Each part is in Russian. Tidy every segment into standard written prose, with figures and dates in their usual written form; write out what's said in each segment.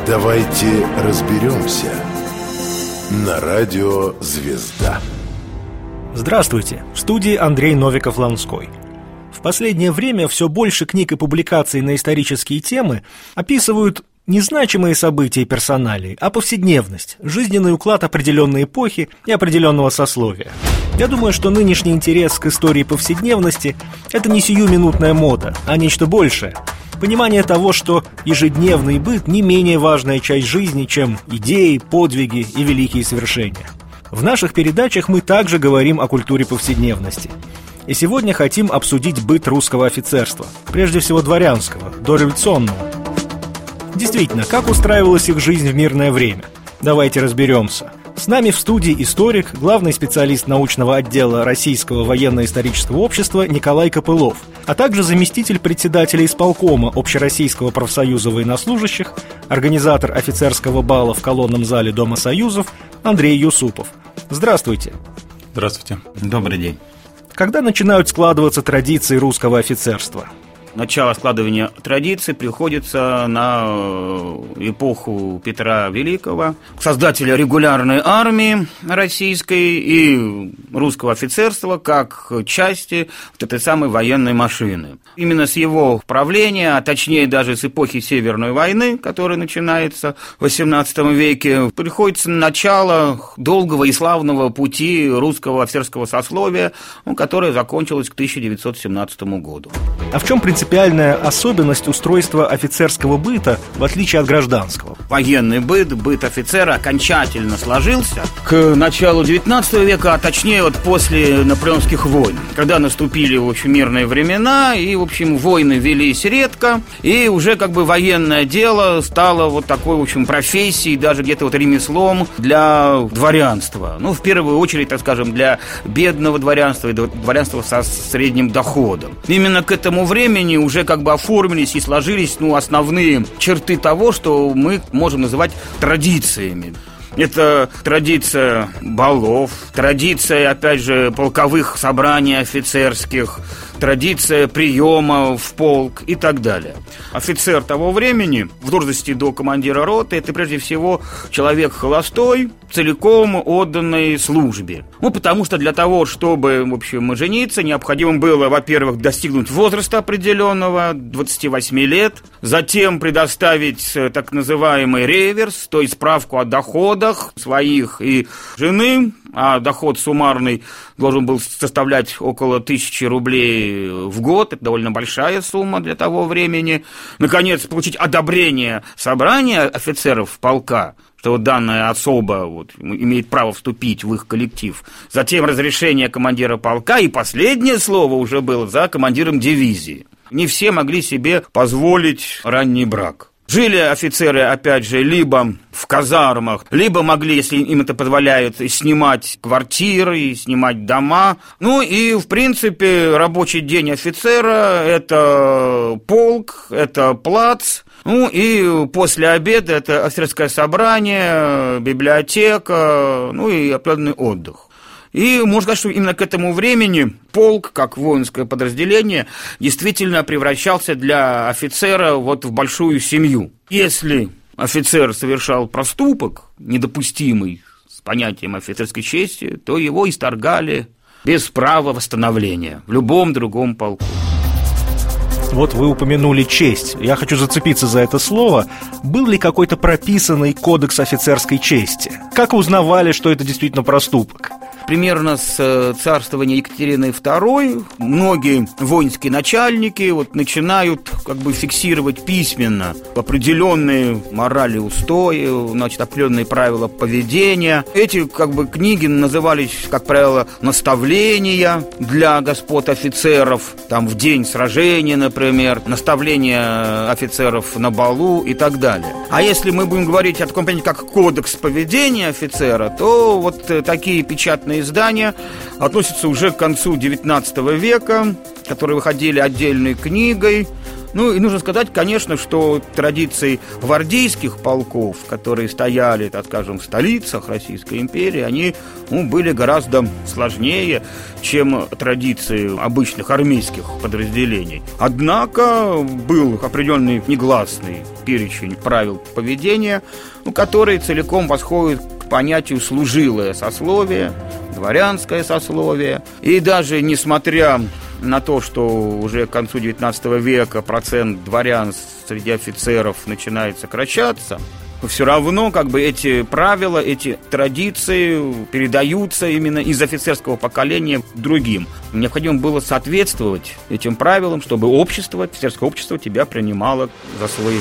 Давайте разберемся на радио «Звезда». Здравствуйте, в студии Андрей Новиков-Ланской. В последнее время все больше книг и публикаций на исторические темы описывают не значимые события и персоналии, а повседневность, жизненный уклад определенной эпохи и определенного сословия. Я думаю, что нынешний интерес к истории повседневности – это не сиюминутная мода, а нечто большее. Понимание того, что ежедневный быт не менее важная часть жизни, чем идеи, подвиги и великие свершения. В наших передачах мы также говорим о культуре повседневности. И сегодня хотим обсудить быт русского офицерства, прежде всего дворянского, дореволюционного. Действительно, как устраивалась их жизнь в мирное время? Давайте разберемся. С нами в студии историк, главный специалист научного отдела Российского военно-исторического общества Николай Копылов, а также заместитель председателя исполкома Общероссийского профсоюза военнослужащих, организатор офицерского бала в колонном зале Дома Союзов Андрей Юсупов. Здравствуйте. Здравствуйте. Добрый день. Когда начинают складываться традиции русского офицерства? Начало складывания традиций приходится на эпоху Петра Великого, создателя регулярной армии российской и русского офицерства как части вот этой самой военной машины. Именно с его правления, а точнее даже с эпохи Северной войны, которая начинается в XVIII веке, приходится начало долгого и славного пути русского офицерского сословия, которое закончилось к 1917 году. А в чем принципиальная особенность устройства офицерского быта, в отличие от гражданского? Военный быт, быт офицера окончательно сложился к началу XIX века, а точнее вот после наполеонских войн, когда наступили, в общем, мирные времена, и, в общем, войны велись редко, и уже как бы военное дело стало вот такой, в общем, профессией, даже где-то вот ремеслом для дворянства. Ну, в первую очередь, так скажем, для бедного дворянства и дворянства со средним доходом. Именно к этому времени уже как бы оформились и сложились основные черты того, что мы можем называть традициями. Это традиция балов, традиция, опять же, полковых собраний офицерских, традиция приема в полк и так далее. Офицер того времени в должности до командира роты – это прежде всего человек холостой, целиком отданный службе. Потому что для того, чтобы, в общем, жениться, необходимо было, во-первых, достигнуть возраста определенного, 28 лет, затем предоставить так называемый реверс, то есть справку о доходах своих и жены, а доход суммарный должен был составлять около 1000 рублей в год, это довольно большая сумма для того времени. Наконец, получить одобрение собрания офицеров полка, что вот данная особа имеет право вступить в их коллектив. Затем разрешение командира полка, и последнее слово уже было за командиром дивизии. Не все могли себе позволить ранний брак. Жили офицеры, опять же, либо в казармах, либо могли, если им это позволяет, снимать квартиры, снимать дома. И, в принципе, рабочий день офицера – это полк, это плац. И после обеда это офицерское собрание, библиотека, и определенный отдых. И можно сказать, что именно к этому времени полк, как воинское подразделение, действительно превращался для офицера в большую семью. Если офицер совершал проступок, недопустимый с понятием офицерской чести, то его исторгали без права восстановления в любом другом полку. Вот вы упомянули честь. Я хочу зацепиться за это слово. Был ли какой-то прописанный кодекс офицерской чести? Как узнавали, что это действительно проступок? Примерно с царствования Екатерины II многие воинские начальники начинают фиксировать письменно определенные морали, устои, определенные правила поведения. Эти книги назывались, как правило, наставления для господ офицеров, в день сражения, например, наставления офицеров на балу и так далее. А если мы будем говорить о таком понятии, как кодекс поведения офицера, то такие печатные издания относятся уже к концу XIX века, которые выходили отдельной книгой. Ну, и нужно сказать, конечно, что традиции гвардейских полков, которые стояли, так скажем, в столицах Российской империи, они были гораздо сложнее, чем традиции обычных армейских подразделений. Однако был определенный негласный перечень правил поведения, который целиком восходит к понятию «служилое сословие», «дворянское сословие». И даже несмотря на то, что уже к концу XIX века процент дворян среди офицеров начинает сокращаться, все равно эти правила, эти традиции передаются именно из офицерского поколения другим. Необходимо было соответствовать этим правилам, чтобы офицерское общество тебя принимало за своего.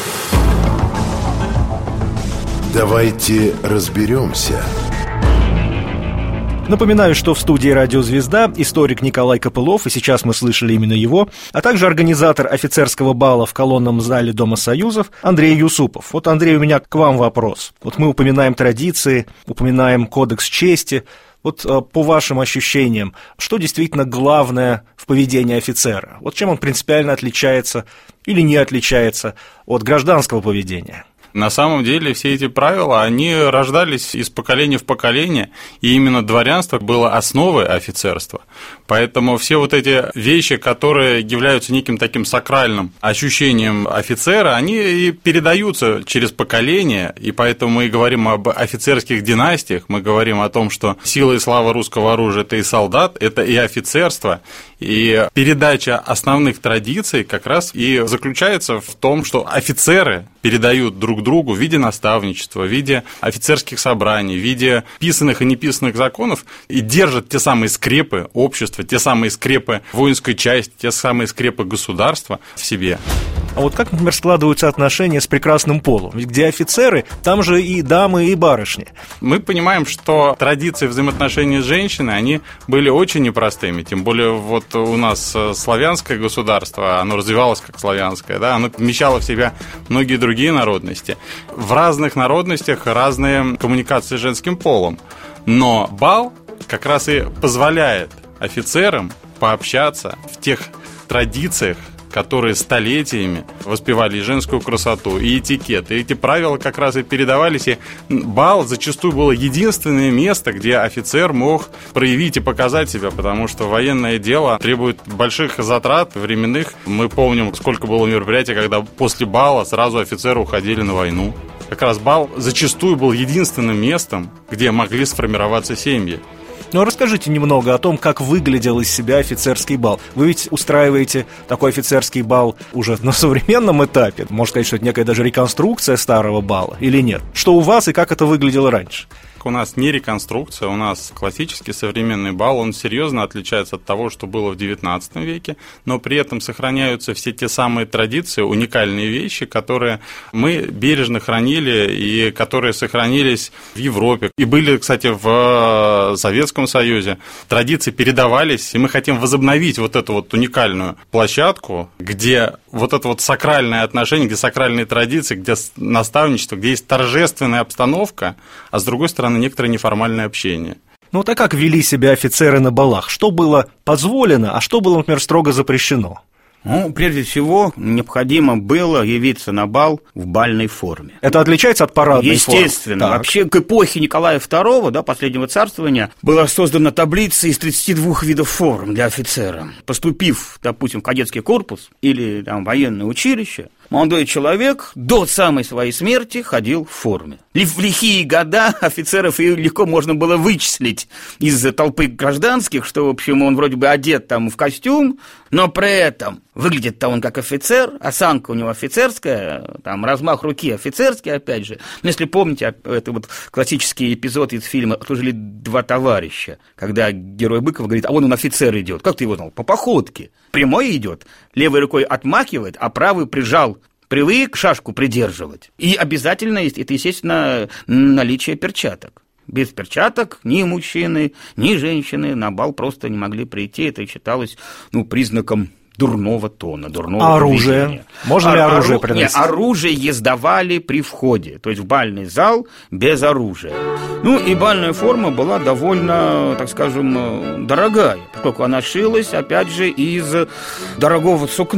Давайте разберемся. Напоминаю, что в студии «Радио Звезда» историк Николай Копылов, и сейчас мы слышали именно его, а также организатор офицерского бала в колонном зале Дома Союзов Андрей Юсупов. Вот, Андрей, у меня к вам вопрос. Вот мы упоминаем традиции, упоминаем кодекс чести. Вот по вашим ощущениям, что действительно главное в поведении офицера? Вот чем он принципиально отличается или не отличается от гражданского поведения? На самом деле все эти правила, они рождались из поколения в поколение, и именно дворянство было основой офицерства. Поэтому все вот эти вещи, которые являются неким таким сакральным ощущением офицера, они и передаются через поколения, и поэтому мы и говорим об офицерских династиях, мы говорим о том, что сила и слава русского оружия – это и солдат, это и офицерство, и передача основных традиций как раз и заключается в том, что офицеры передают друг другу в виде наставничества, в виде офицерских собраний, в виде писанных и неписанных законов и держат те самые скрепы общества, те самые скрепы воинской части, те самые скрепы государства в себе. А вот как, например, складываются отношения с прекрасным полом? Ведь где офицеры, там же и дамы, и барышни. Мы понимаем, что традиции взаимоотношений с женщиной, они были очень непростыми. Тем более вот у нас славянское государство, оно развивалось как славянское, да, оно вмещало в себя многие другие народности. В разных народностях разные коммуникации с женским полом. Но бал как раз и позволяет офицерам пообщаться в тех традициях, которые столетиями воспевали и женскую красоту, и этикет. И эти правила как раз и передавались. И бал зачастую было единственное место, где офицер мог проявить и показать себя, потому что военное дело требует больших затрат временных. Мы помним, сколько было мероприятий, когда после бала сразу офицеры уходили на войну. Как раз бал зачастую был единственным местом, где могли сформироваться семьи. Ну, расскажите немного о том, как выглядел из себя офицерский бал. Вы ведь устраиваете такой офицерский бал уже на современном этапе. Можно сказать, что это некая даже реконструкция старого бала или нет? Что у вас и как это выглядело раньше? У нас не реконструкция, у нас классический современный бал, он серьезно отличается от того, что было в XIX веке, но при этом сохраняются все те самые традиции, уникальные вещи, которые мы бережно хранили и которые сохранились в Европе. И были, кстати, в Советском Союзе. Традиции передавались, и мы хотим возобновить вот эту вот уникальную площадку, где вот это вот сакральное отношение, где сакральные традиции, где наставничество, где есть торжественная обстановка, а с другой стороны некоторое неформальное общение. Ну, так как вели себя офицеры на балах? Что было позволено, а что было, например, строго запрещено? Ну, прежде всего, необходимо было явиться на бал в бальной форме. Это отличается от парадной формы? Естественно. Вообще, к эпохе Николая II, да, последнего царствования, была создана таблица из 32 видов форм для офицера. Поступив, допустим, в кадетский корпус или там, военное училище, молодой человек до самой своей смерти ходил в форме. В лихие года офицеров и легко можно было вычислить из толпы гражданских, что, в общем, он вроде бы одет там в костюм, но при этом выглядит-то он как офицер, осанка у него офицерская, там размах руки офицерский, опять же. Но если помните, это вот классический эпизод из фильма «Служили два товарища», когда герой Быков говорит, а вон он офицер идет. Как ты его знал? По походке. Прямой идет, левой рукой отмахивает, а правый прижал. Привык шашку придерживать. И обязательно, это, естественно, наличие перчаток. Без перчаток ни мужчины, ни женщины на бал просто не могли прийти. Это считалось, признаком дурного тона, дурного оружие? поведения. Можно ли оружие приносить? Нет, оружие сдавали при входе, то есть в бальный зал без оружия. И бальная форма была довольно, так скажем, дорогая, поскольку она шилась, опять же, из дорогого сукна.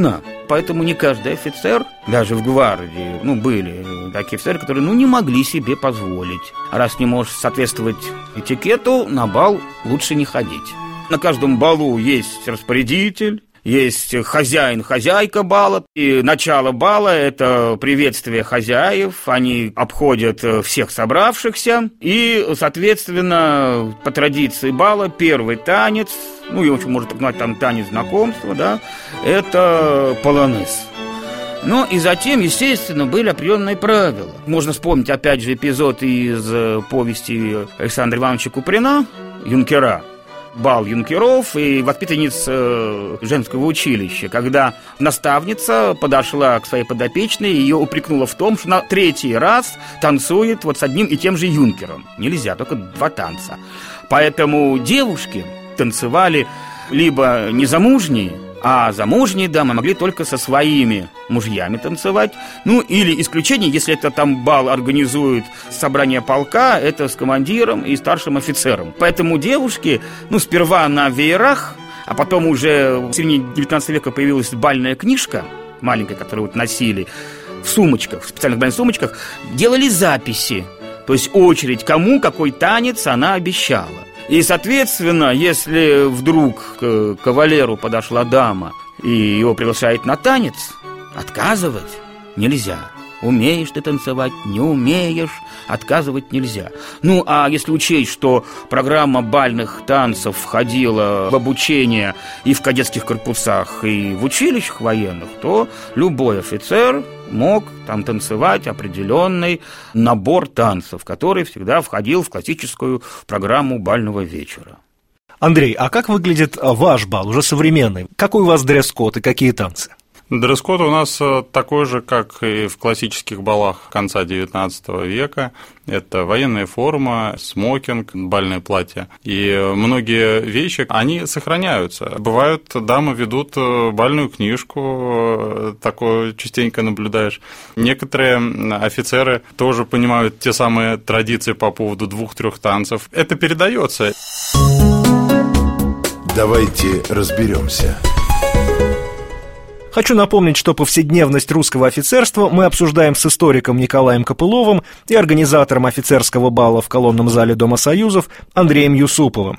поэтому не каждый офицер, даже в гвардии, были такие офицеры, которые, не могли себе позволить. Раз не можешь соответствовать этикету, на бал лучше не ходить. На каждом балу есть распорядитель, есть хозяин, хозяйка бала. И начало бала – это приветствие хозяев. Они обходят всех собравшихся. И, соответственно, по традиции бала первый танец, его можно так назвать, там танец знакомства, да, это полонез. И затем, естественно, были определенные правила. Можно вспомнить, опять же, эпизод из повести Александра Ивановича Куприна «Юнкера». Бал юнкеров и воспитанниц женского училища, когда наставница подошла к своей подопечной и ее упрекнула в том, что на третий раз танцует с одним и тем же юнкером. Нельзя, только 2 танца. Поэтому девушки танцевали либо незамужние, а замужние дамы могли только со своими мужьями танцевать. Или исключение, если это там бал организует собрание полка, это с командиром и старшим офицером. Поэтому девушки, сперва на веерах, а потом уже в середине 19 века появилась бальная книжка, маленькая, которую носили в сумочках, в специальных бальных сумочках, делали записи. То есть очередь, кому какой танец она обещала. И, соответственно, если вдруг к кавалеру подошла дама и его приглашает на танец, отказывать нельзя. Умеешь ты танцевать, не умеешь, отказывать нельзя. А если учесть, что программа бальных танцев входила в обучение и в кадетских корпусах, и в училищах военных, то любой офицер мог там танцевать определенный набор танцев, который всегда входил в классическую программу бального вечера. Андрей, а как выглядит ваш бал, уже современный? Какой у вас дресс-код и какие танцы? Дресс-код у нас такой же, как и в классических балах конца XIX века. Это военная форма, смокинг, бальное платье. И многие вещи, они сохраняются. Бывают, дамы ведут бальную книжку, такое частенько наблюдаешь. Некоторые офицеры тоже понимают те самые традиции по поводу 2-3 танцев. Это передается. Давайте разберемся. Хочу напомнить, что повседневность русского офицерства мы обсуждаем с историком Николаем Копыловым и организатором офицерского бала в колонном зале Дома Союзов Андреем Юсуповым.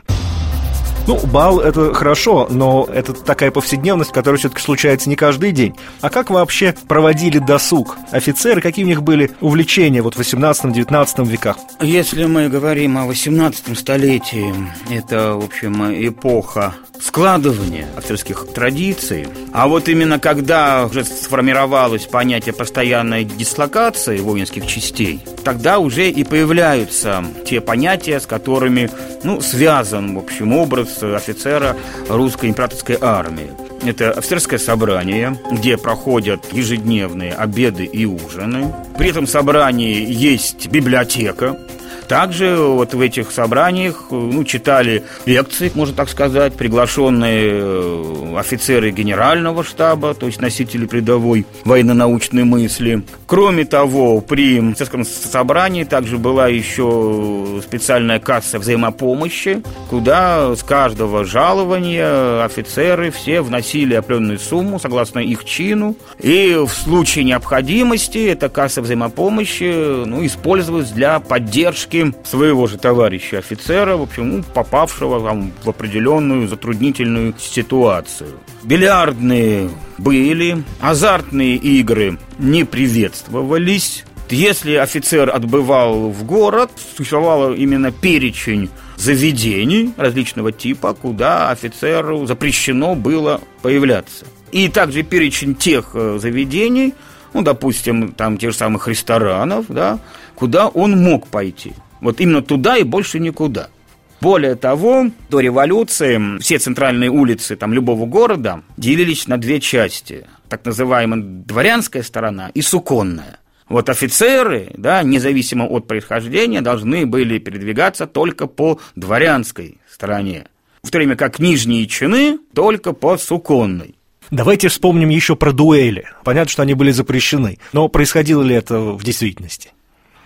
Бал – это хорошо, но это такая повседневность, которая все-таки случается не каждый день. А как вообще проводили досуг офицеры, какие у них были увлечения в 18-19 веках? Если мы говорим о 18 столетии, это, в общем, эпоха складывания офицерских традиций. А именно когда уже сформировалось понятие постоянной дислокации воинских частей, тогда уже и появляются те понятия, с которыми, связан, в общем, образ офицера русской императорской армии. Это офицерское собрание, где проходят ежедневные обеды и ужины. При этом собрании есть библиотека. Также в этих собраниях читали лекции, можно так сказать, приглашенные офицеры генерального штаба, то есть носители передовой военно-научной мысли. Кроме того, при офицерском собрании также была еще специальная касса взаимопомощи, куда с каждого жалования офицеры все вносили определенную сумму согласно их чину. И в случае необходимости эта касса взаимопомощи использовалась для поддержки своего же товарища офицера, в общем, попавшего в определенную затруднительную ситуацию. Бильярдные были, азартные игры не приветствовались. Если офицер отбывал в город, существовал именно перечень заведений различного типа, куда офицеру запрещено было появляться. И также перечень тех заведений, допустим, там тех же самых ресторанов, да, куда он мог пойти. Именно туда и больше никуда. Более того, до революции все центральные улицы любого города делились на 2 части. Так называемая дворянская сторона и суконная. Офицеры, независимо от происхождения, должны были передвигаться только по дворянской стороне, в то время как нижние чины только по суконной. Давайте вспомним еще про дуэли. Понятно, что они были запрещены, но происходило ли это в действительности?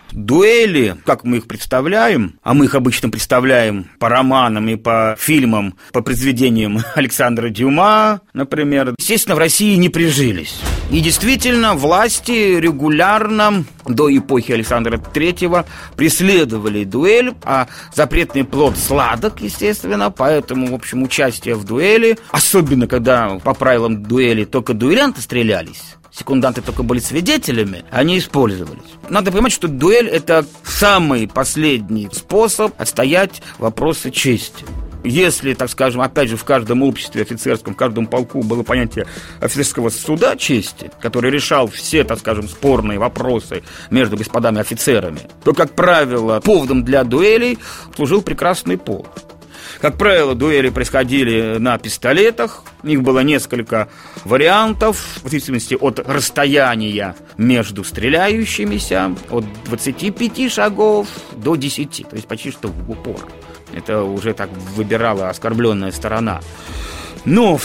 Дуэли, как мы их представляем, а мы их обычно представляем по романам и по фильмам, по произведениям Александра Дюма, например, естественно, в России не прижились. И действительно, власти регулярно до эпохи Александра III преследовали дуэль, а запретный плод сладок, естественно, поэтому, в общем, участие в дуэли, особенно когда по правилам дуэли только дуэлянты стрелялись, секунданты только были свидетелями, они использовались. Надо понимать, что дуэль – это самый последний способ отстоять вопросы чести. Если, так скажем, опять же, в каждом обществе офицерском, в каждом полку было понятие офицерского суда чести, который решал все, так скажем, спорные вопросы между господами офицерами, то, как правило, поводом для дуэлей служил прекрасный пол. Как правило, дуэли происходили на пистолетах, их было несколько вариантов, в зависимости от расстояния между стреляющимися, от 25 шагов до 10, то есть почти что в упор. Это уже так выбирала оскорбленная сторона. Но в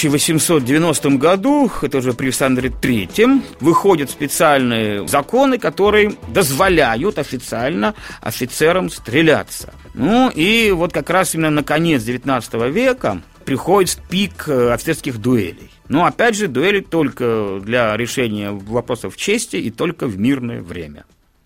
1890 году, это уже при Александре III, выходят специальные законы, которые дозволяют официально офицерам стреляться. Ну и вот как раз именно на конец XIX века приходит пик офицерских дуэлей. Но опять же, дуэли только для решения вопросов чести и только в мирное время.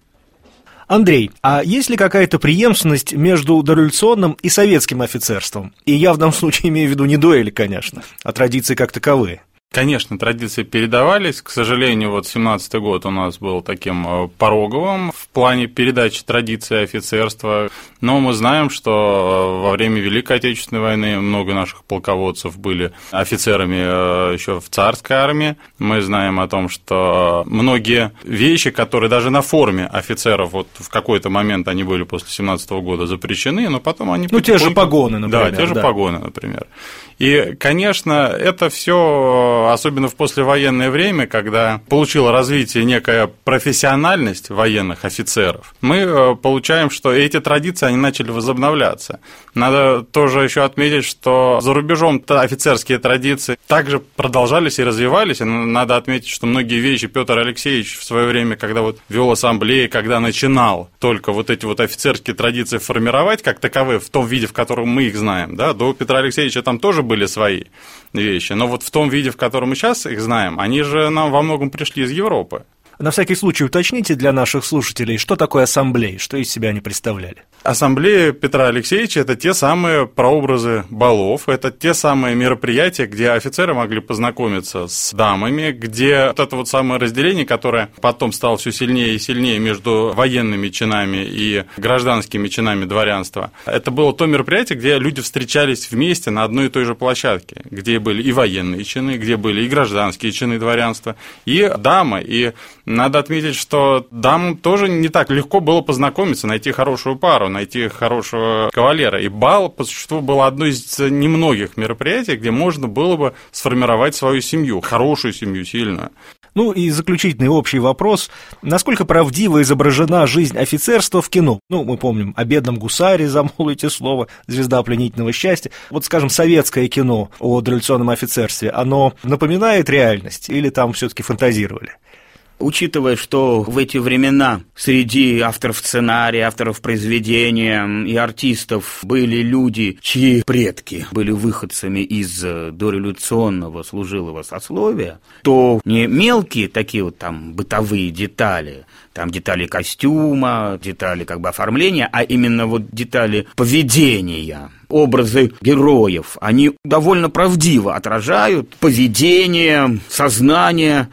Андрей, а есть ли какая-то преемственность между дореволюционным и советским офицерством? И я в данном случае имею в виду не дуэли, конечно, а традиции как таковые. Конечно, традиции передавались. К сожалению, вот 17-й год у нас был таким пороговым в плане передачи традиций офицерства. Но мы знаем, что во время Великой Отечественной войны много наших полководцев были офицерами еще в царской армии. Мы знаем о том, что многие вещи, которые даже на форме офицеров вот в какой-то момент они были после 17-го года запрещены, но потом они... те же погоны, например. Да, те же погоны, например. И, конечно, это все, особенно в послевоенное время, когда получила развитие некая профессиональность военных офицеров, мы получаем, что эти традиции, они начали возобновляться. Надо тоже еще отметить, что за рубежом офицерские традиции также продолжались и развивались. И надо отметить, что многие вещи Петр Алексеевич в свое время, когда вот вел ассамблеи, когда начинал только вот эти вот офицерские традиции формировать как таковые в том виде, в котором мы их знаем, да, до Петра Алексеевича там тоже были свои вещи, но вот в том виде, в котором мы сейчас их знаем, они же нам во многом пришли из Европы. На всякий случай уточните для наших слушателей, что такое ассамблеи, что из себя они представляли. Ассамблея Петра Алексеевича – это те самые прообразы балов, это те самые мероприятия, где офицеры могли познакомиться с дамами, где вот это вот самое разделение, которое потом стало все сильнее и сильнее между военными чинами и гражданскими чинами дворянства. Это было то мероприятие, где люди встречались вместе на одной и той же площадке, где были и военные чины, где были и гражданские чины дворянства, и дамы, и надо отметить, что дамам тоже не так легко было познакомиться, найти хорошую пару, найти хорошего кавалера. И бал, по существу, было одно из немногих мероприятий, где можно было бы сформировать свою семью, хорошую семью, сильную. Ну и заключительный общий вопрос. Насколько правдиво изображена жизнь офицерства в кино? Ну, мы помним о бедном гусаре, замолвите слово, звезда пленительного счастья. Вот, скажем, советское кино о дореволюционном офицерстве, оно напоминает реальность или там все-таки фантазировали? Учитывая, что в эти времена среди авторов сценария, авторов произведения и артистов были люди, чьи предки были выходцами из дореволюционного служилого сословия, то не мелкие такие вот там бытовые детали, там детали костюма, детали как бы оформления, а именно вот детали поведения, образы героев, они довольно правдиво отражают поведение, сознание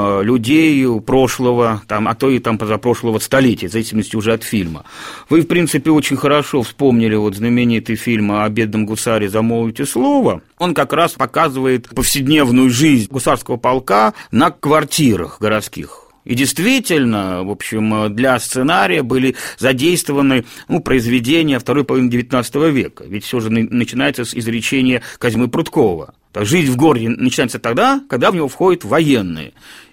людей прошлого, там, а то и там позапрошлого столетия, в зависимости уже от фильма. Вы, в принципе, очень хорошо вспомнили вот знаменитый фильм о бедном гусаре «Замолвите слово». Он как раз показывает повседневную жизнь гусарского полка на квартирах городских. И действительно, в общем, для сценария были задействованы произведения второй половины XIX века. Ведь все же начинается с изречения Козьмы Прудкова. Жизнь в городе начинается тогда, когда в него входят военные.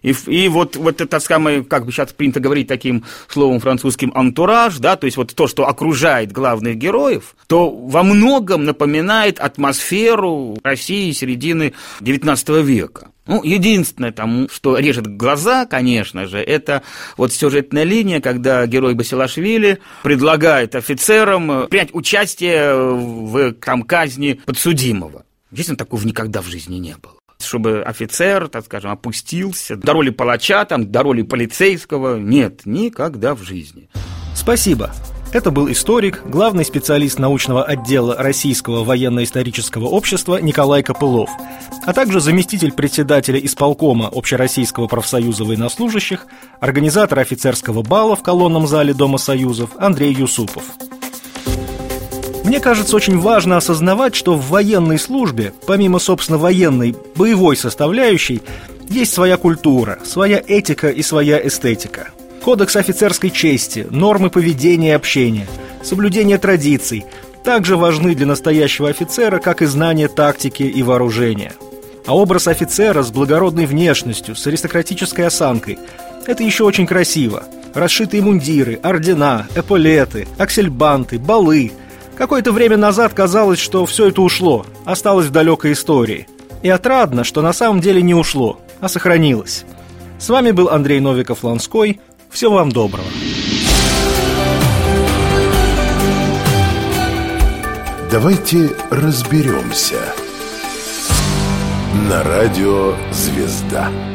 И вот это самое, как бы сейчас принято говорить таким словом французским, антураж, да, то есть вот то, что окружает главных героев, то во многом напоминает атмосферу России середины XIX века. Единственное, что режет глаза, конечно же, это вот сюжетная линия, когда герой Басилашвили предлагает офицерам принять участие в казни подсудимого. Естественно, такого никогда в жизни не было. Чтобы офицер, так скажем, опустился до роли палача, до роли полицейского. Нет, никогда в жизни. Спасибо. Это был историк, главный специалист научного отдела Российского военно-исторического общества Николай Копылов, а также заместитель председателя исполкома Общероссийского профсоюза военнослужащих, организатор офицерского бала в колонном зале Дома Союзов Андрей Юсупов. Мне кажется, очень важно осознавать, что в военной службе, помимо, собственно, военной, боевой составляющей, есть своя культура, своя этика и своя эстетика. Кодекс офицерской чести, нормы поведения и общения, соблюдение традиций также важны для настоящего офицера, как и знание тактики и вооружения. А образ офицера с благородной внешностью, с аристократической осанкой – это еще очень красиво. Расшитые мундиры, ордена, эполеты, аксельбанты, балы. Какое-то время назад казалось, что все это ушло, осталось в далекой истории. И отрадно, что на самом деле не ушло, а сохранилось. С вами был Андрей Новиков-Ланской. Всего вам доброго. Давайте разберемся. На радио «Звезда».